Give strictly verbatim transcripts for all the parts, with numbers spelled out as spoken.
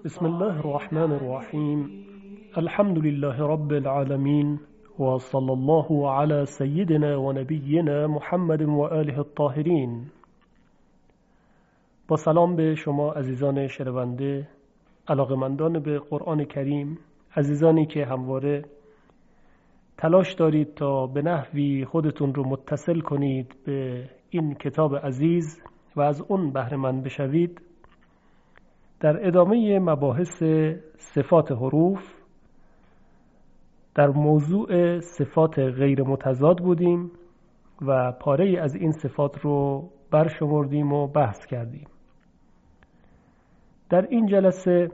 بسم الله الرحمن الرحیم. الحمد لله رب العالمین و صلی الله علی سیدنا و نبینا محمد و آله الطاهرین. با سلام به شما عزیزان شنونده، علاقه‌مندان به قرآن کریم، عزیزانی که همواره تلاش دارید تا به نحوی خودتون رو متصل کنید به این کتاب عزیز و از اون بهره مند بشوید. در ادامه مباحث صفات حروف در موضوع صفات غیر متضاد بودیم و پاره از این صفات رو برشمردیم و بحث کردیم. در این جلسه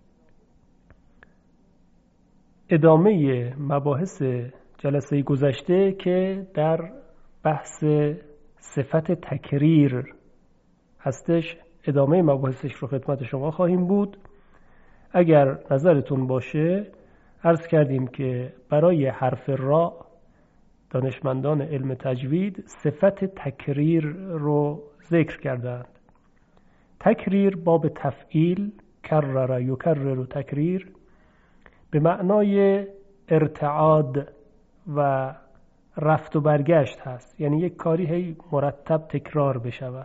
ادامه مباحث جلسه گذشته که در بحث صفت تکریر هستش، ادامه مباحثش رو خدمت شما خواهیم بود. اگر نظرتون باشه عرض کردیم که برای حرف را دانشمندان علم تجوید صفت تکریر رو ذکر کردند. تکریر باب تفعیل، کرر یکرر تکریر، به معنای ارتعاد و رفت و برگشت هست، یعنی یک کاری هی مرتب تکرار بشود.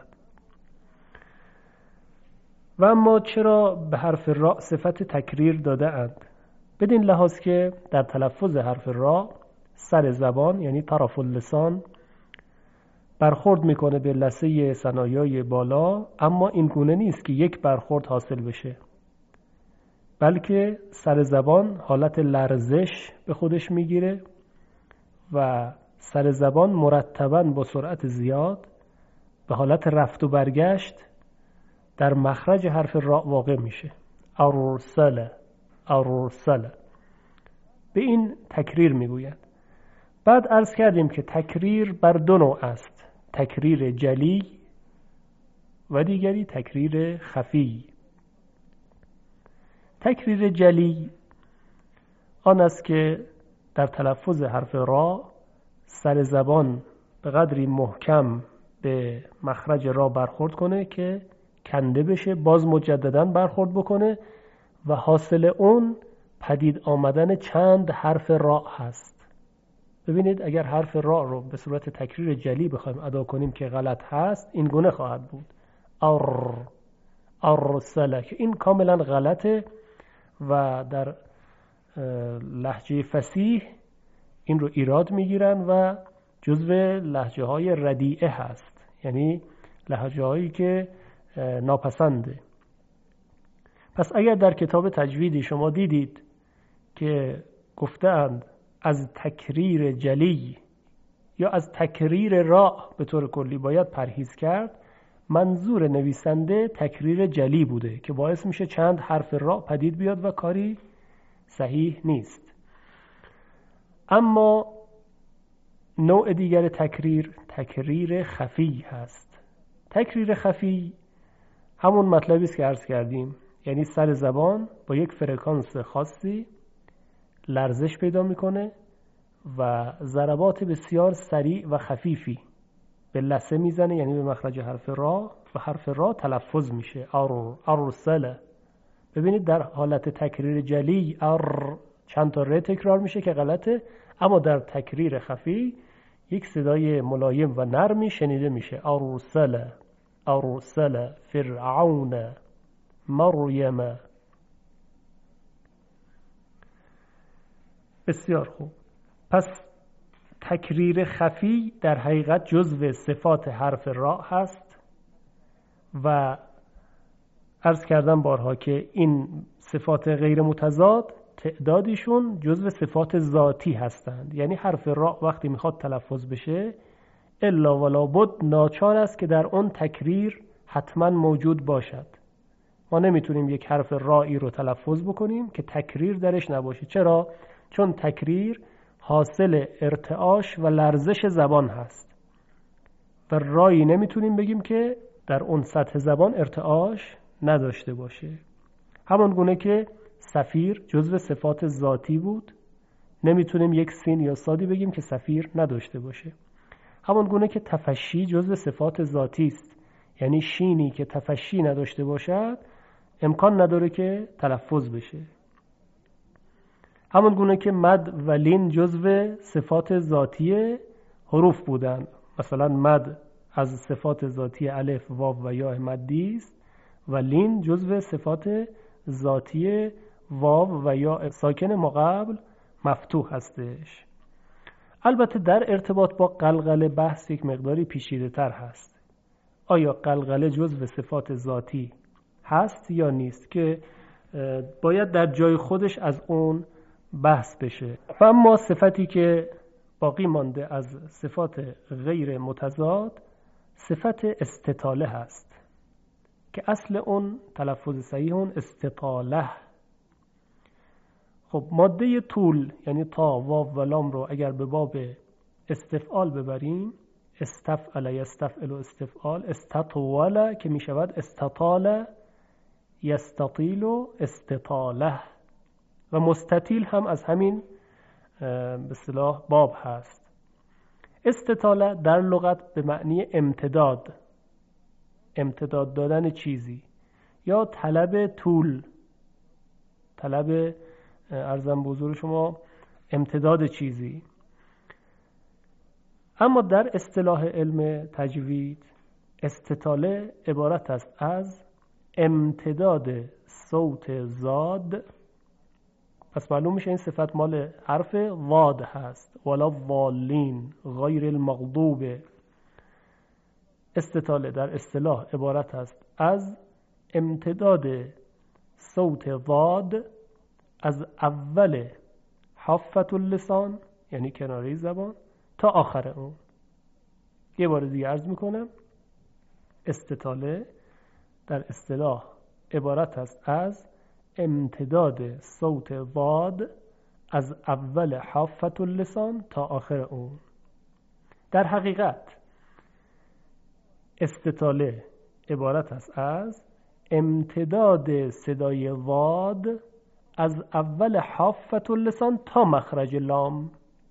و اما چرا به حرف را صفت تکریر داده اند؟ بدین لحاظ که در تلفظ حرف را سر زبان یعنی طرف اللسان برخورد میکنه به لثه ثنایای بالا، اما این گونه نیست که یک برخورد حاصل بشه، بلکه سر زبان حالت لرزش به خودش میگیره و سر زبان مرتباً با سرعت زیاد به حالت رفت و برگشت در مخرج حرف را واقع میشه. ارسل ارسل به این تکریر میگویند. بعد عرض کردیم که تکریر بر دو نوع است: تکریر جلی و دیگری تکریر خفی. تکریر جلی آن است که در تلفظ حرف را سر زبان به قدری محکم به مخرج را برخورد کنه که کنده بشه، باز مجدداً برخورد بکنه و حاصل اون پدید آمدن چند حرف را هست. ببینید اگر حرف را رو به صورت تکریر جلی بخوایم ادا کنیم که غلط هست، این گونه خواهد بود: ار ارسل، که این کاملا غلطه و در لهجه فصیح این رو ایراد میگیرن و جزو لهجه های ردیعه هست، یعنی لهجه هایی که ناپسنده. پس اگر در کتاب تجویدی شما دیدید که گفتند از تکریر جلی یا از تکریر را به طور کلی باید پرهیز کرد، منظور نویسنده تکریر جلی بوده که باعث میشه چند حرف را پدید بیاد و کاری صحیح نیست. اما نوع دیگر تکریر تکریر خفی هست. تکریر خفی همون مطلبی است که عرض کردیم، یعنی سر زبان با یک فرکانس خاصی لرزش پیدا میکنه و ضربات بسیار سریع و خفیفی به لثه میزنه، یعنی به مخرج حرف را و حرف را تلفظ میشه. ار ارسل. ببینید در حالت تکریر جلی ار چند تا ر تکرار میشه که غلطه، اما در تکریر خفی یک صدای ملایم و نرمی شنیده میشه: ارسل ارسل فرعون مریم. بسیار خوب. پس تکریر خفی در حقیقت جزو صفات حرف را هست و عرض کردم بارها که این صفات غیر متضاد تعدادیشون جزو صفات ذاتی هستند، یعنی حرف را وقتی میخواد تلفظ بشه الا ولا بد ناچار است که در اون تکریر حتما موجود باشد. ما نمیتونیم یک حرف رایی رو تلفظ بکنیم که تکریر درش نباشه. چرا؟ چون تکریر حاصل ارتعاش و لرزش زبان هست و رایی نمیتونیم بگیم که در اون سطح زبان ارتعاش نداشته باشه. همان گونه که صفیر جزو صفات ذاتی بود، نمیتونیم یک سین یا صادی بگیم که صفیر نداشته باشه. همان گونه که تفشی جزو صفات ذاتی است، یعنی شینی که تفشی نداشته باشد امکان نداره که تلفظ بشه. همون گونه که مد و لین جزو صفات ذاتی حروف بودن. مثلا مد از صفات ذاتی الف، واو و یا مدی است و لین جزو صفات ذاتی واو و یا ساکن ما قبل مفتوح هستش. البته در ارتباط با قلقله بحث یک مقداری پیچیده تر هست. آیا قلقله جزو صفات ذاتی هست یا نیست که باید در جای خودش از اون بحث بشه. و اما صفتی که باقی مانده از صفات غیر متضاد صفت استطاله هست که اصل اون تلفظ صحیح اون استطاله. خب ماده طول یعنی تا، واو و لام رو اگر به باب استفعال ببریم، استفعل یستفعل و استفعال، استطول که می شود استطال یستطیل و استطاله، و مستطیل هم از همین به اصطلاح باب هست. استطاله در لغت به معنی امتداد، امتداد دادن چیزی یا طلب طول، طلب عرضم به حضور شما امتداد چیزی. اما در اصطلاح علم تجوید استطاله عبارت است از امتداد صوت زاد. پس معلوم میشه این صفت مال حرف واد هست، ولا والین غیر المغضوب. استطاله در اصطلاح عبارت است از امتداد صوت واد از اول حافت اللسان یعنی کناره زبان تا آخر اون. یه بار دیگه عرض میکنم، استطاله در اصطلاح عبارت است از امتداد صوت واد از اول حافت اللسان تا آخر اون. در حقیقت استطاله عبارت است از امتداد صدای واد از اول حافت اللسان تا مخرج لام.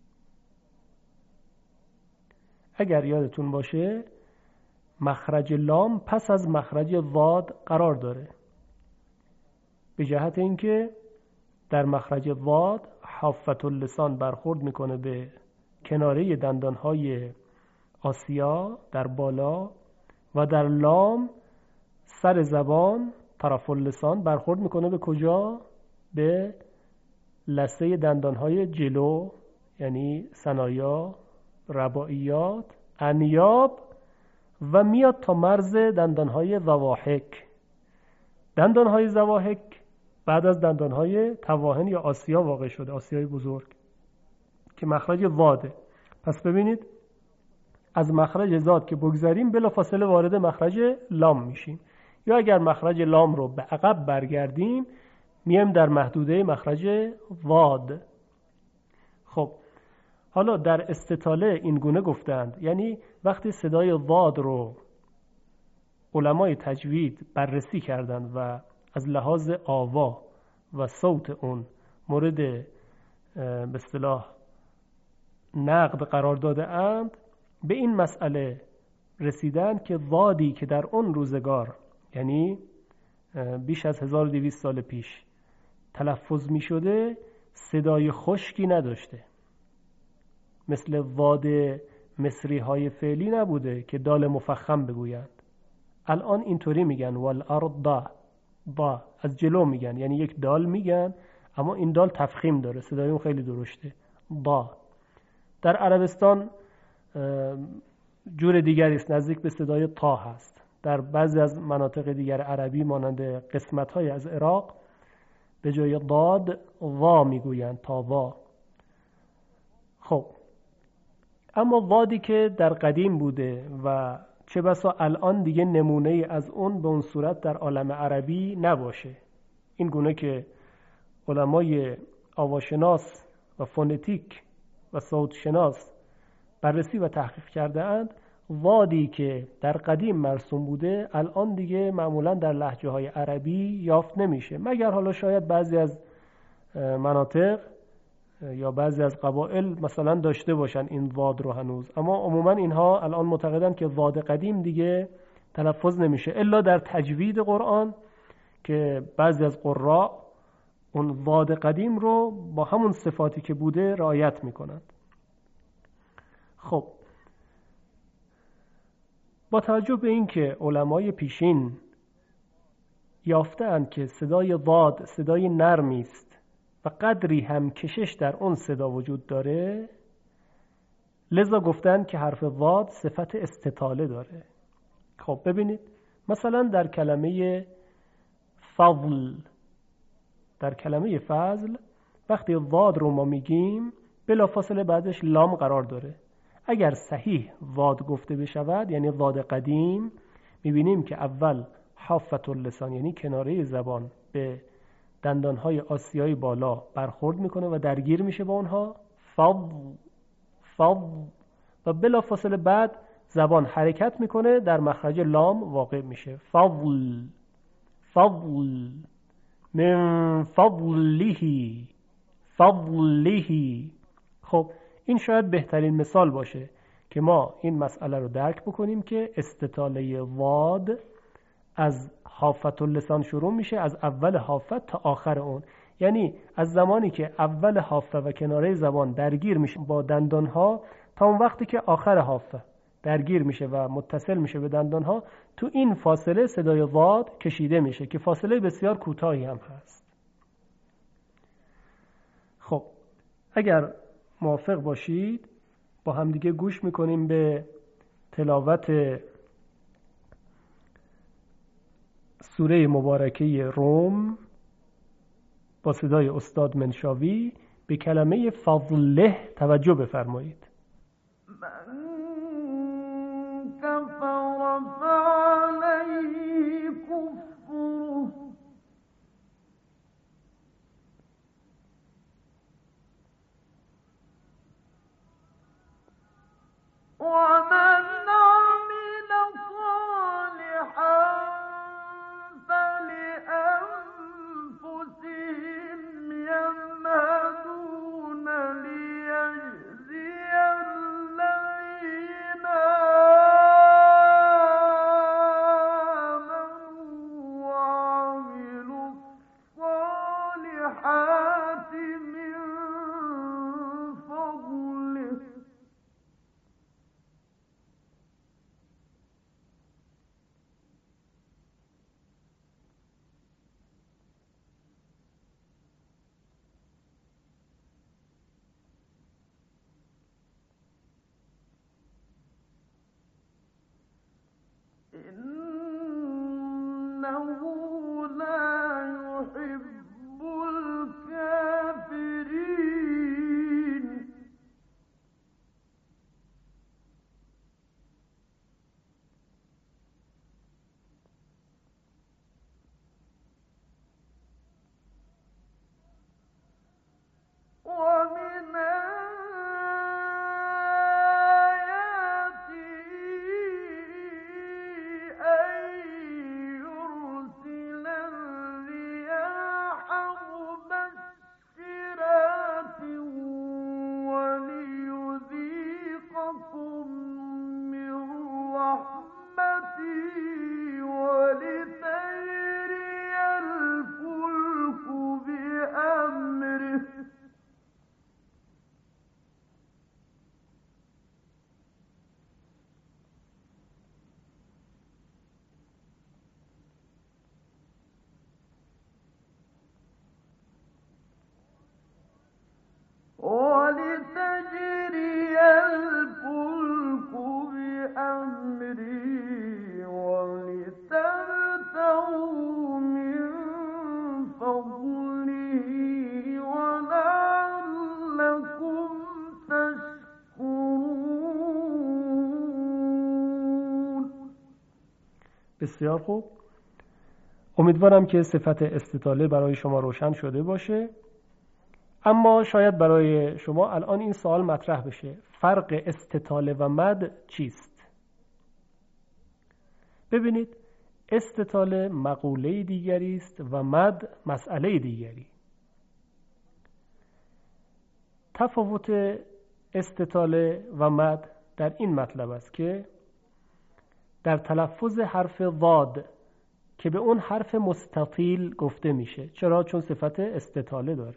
اگر یادتون باشه مخرج لام پس از مخرج واد قرار داره، به جهت اینکه در مخرج واد حافت اللسان برخورد میکنه به کناره دندانهای آسیا در بالا و در لام سر زبان طرف اللسان برخورد میکنه به کجا؟ به لثه دندانهای جلو یعنی ثنایا، رباعیات، انیاب و میاد تا مرز دندانهای ضواحک. دندانهای ضواحک بعد از دندانهای تواهن یا آسیا واقع شده، آسیای بزرگ که مخرج واده. پس ببینید از مخرج زاد که بگذاریم بلافاصله وارد مخرج لام میشیم، یا اگر مخرج لام رو به عقب برگردیم میایم در محدوده مخرج واد. خب حالا در استطاله این گونه گفتند، یعنی وقتی صدای واد رو علمای تجوید بررسی کردند و از لحاظ آوا و صوت اون مورد به اصطلاح نقد قرار داده اند، به این مسئله رسیدند که وادی که در اون روزگار یعنی بیش از هزار و دویست سال پیش تلفظ می شده صدای خشکی نداشته، مثل واد مصری های فعلی نبوده که دال مفخم بگویند. الان اینطوری میگن والارض دا با از جلو میگن، یعنی یک دال میگن اما این دال تفخیم داره، صدای اون خیلی درشته. با در عربستان جور دیگری است، نزدیک به صدای تا هست. در بعضی از مناطق دیگر عربی مانند قسمت های از عراق به جای ضاد وا میگویند، تا وا. خب اما وادی که در قدیم بوده و چه بسا الان دیگه نمونه ای از اون به اون صورت در عالم عربی نباشه، این گونه که علمای آواشناس و فونتیک و صوت شناس بررسی و تحقیق کرده اند، وادی که در قدیم مرسوم بوده الان دیگه معمولا در لهجه های عربی یافت نمیشه، مگر حالا شاید بعضی از مناطق یا بعضی از قبایل مثلا داشته باشن این واد رو هنوز، اما عموما اینها الان معتقدن که واد قدیم دیگه تلفظ نمیشه الا در تجوید قرآن که بعضی از قراء اون واد قدیم رو با همون صفاتی که بوده رعایت میکنند. خب با توجه به این که علمای پیشین یافتند که صدای واد صدای نرمی است و قدری هم کشش در اون صدا وجود داره، لذا گفتند که حرف واد صفت استطاله داره. خب ببینید مثلا در کلمه فضل، در کلمه فضل وقتی واد رو ما میگیم بلافاصله بعدش لام قرار داره. اگر صحیح واد گفته بشود یعنی واد قدیم، میبینیم که اول حافت اللسان یعنی کناره زبان به دندانهای آسیای بالا برخورد میکنه و درگیر میشه با اونها، فضل فضل، و بلافاصله بعد زبان حرکت میکنه در مخرج لام واقع میشه. فضل فضل من فضله فضله. خب این شاید بهترین مثال باشه که ما این مسئله رو درک بکنیم که استطاله واد از حافت اللسان شروع میشه، از اول حافت تا آخر اون، یعنی از زمانی که اول حافه و کناره زبان درگیر میشه با دندانها تا اون وقتی که آخر حافه درگیر میشه و متصل میشه به دندانها، تو این فاصله صدای واد کشیده میشه که فاصله بسیار کوتاهی هم هست. خب اگر موافق باشید با همدیگه گوش میکنیم به تلاوت سوره مبارکه روم با صدای استاد منشاوی به کلمه فضله توجه بفرمایید. من کفر فعلیه کفره و من عمل صالحا فلأنفسهم يمهدون ليجزي الذين آمنوا وعملوا الصالحات من فضله إنه لا يحب الكافرين ومن ولتجري الفلك بأمره ولتبتغوا من فضله ولعلكم تشكرون. بسیار خوب، امیدوارم که صفت استطاله برای شما روشن شده باشه. اما شاید برای شما الان این سوال مطرح بشه: فرق استطاله و مد چیست؟ ببینید، استطاله مقوله دیگری است و مد مسئله دیگری. تفاوت استطاله و مد در این مطلب است که در تلفظ حرف واد که به اون حرف مستطیل گفته میشه. چرا؟ چون صفت استطاله داره.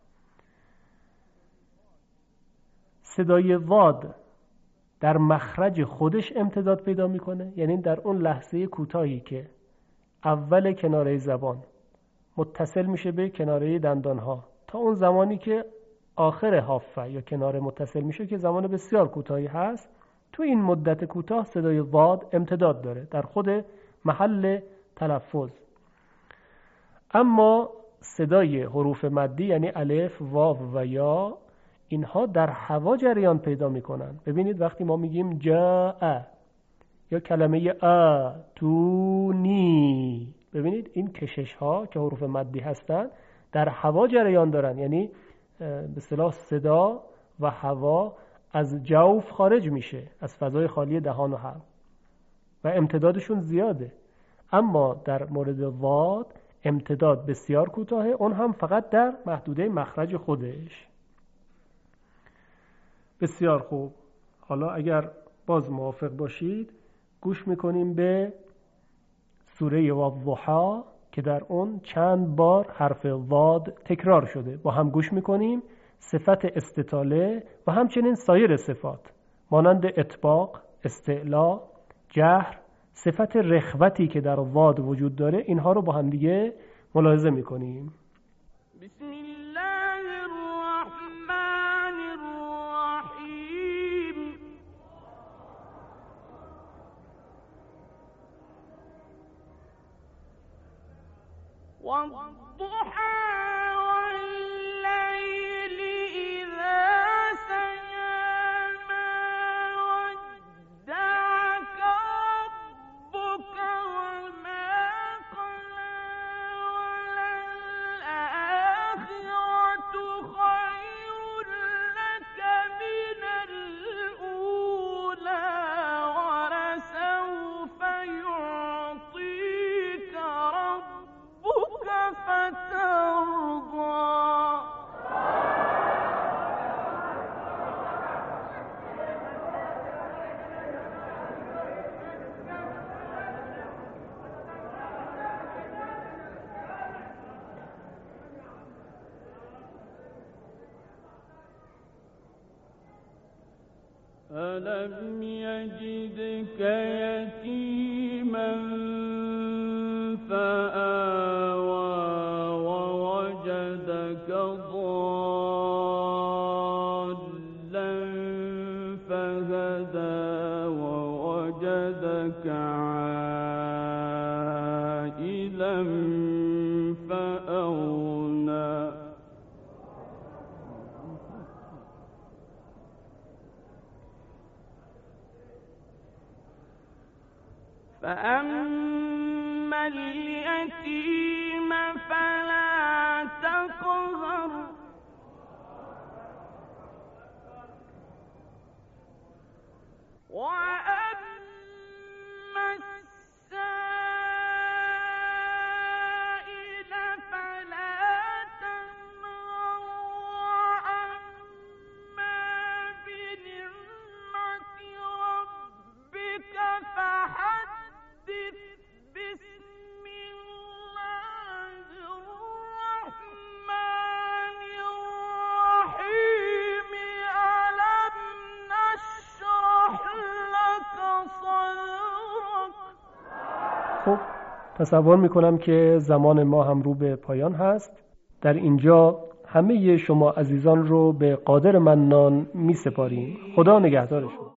صدای واد در مخرج خودش امتداد پیدا میکنه، یعنی در اون لحظه کوتاهی که اول کناره زبان متصل میشه به کناره دندانها تا اون زمانی که آخر حافه یا کناره متصل میشه که زمان بسیار کوتاهی هست، تو این مدت کوتاه صدای واد امتداد داره در خود محل تلفظ. اما صدای حروف مدی یعنی الف، واو و یا، اینها در هوا جریان پیدا میکنن. ببینید وقتی ما میگیم جاء یا کلمه آتونی، ببینید این کشش ها که حروف مدی هستن در هوا جریان دارن، یعنی به اصطلاح صدا و هوا از جوف خارج میشه، از فضای خالی دهان و حلق، و امتدادشون زیاده. اما در مورد واد امتداد بسیار کوتاهه، اون هم فقط در محدوده مخرج خودش. بسیار خوب. حالا اگر باز موافق باشید گوش میکنیم به سوره والضحی که در اون چند بار حرف واد تکرار شده. با هم گوش میکنیم. صفت استطاله و همچنین سایر صفات مانند اطباق، استعلا، جهر، صفت رخوتی که در واد وجود داره، اینها رو با هم دیگه ملاحظه میکنیم. بسم الله الرحمن الرحیم. والضحى والليل إذا سجى ما ودعك ربك وما قلى وللآخرة خير لك من الأولى ولسوف يعطيك ربك فترضى. ألم يجدك يتيما فآوى ووجدك ضالا فهدى ووجدك عائلا فأغنى. فأما اليتيم فلا تقهر وأما السائل فلا تنهر وأما بنعمة ربك فحدث. بسم الله الرحمن الرحيم. ألم نشرح لك صدرك. خب تصور میکنم که زمان ما هم رو به پایان هست. در اینجا همه شما عزیزان رو به قادر منان می سپاریم. خدا نگهدارشون.